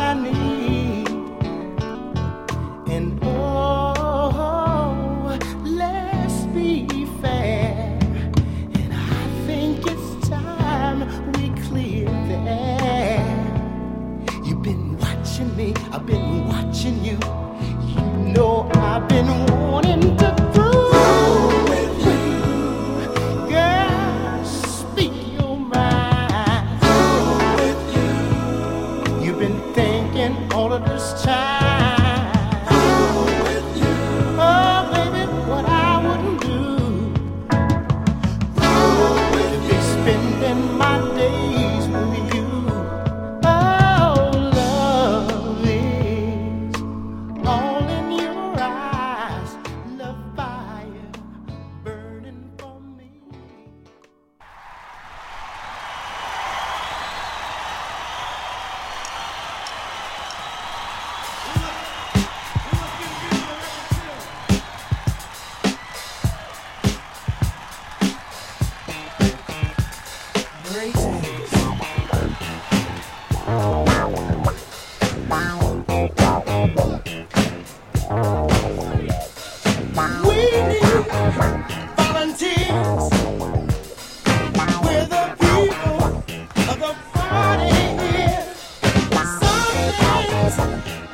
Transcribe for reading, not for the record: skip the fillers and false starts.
I need. And oh, let's be fair. And I think it's time we clear that. You've been watching me, I've been watching you. You know I've been wanting to prove with you. Girl, speak your mind. With you. You've been thinking all of this time. With you. Oh, baby, what I wouldn't do. With be spending my days with you. Oh, love is all in your eyes. Love fire burning for me. We need volunteers. We're the people of the party here. Some things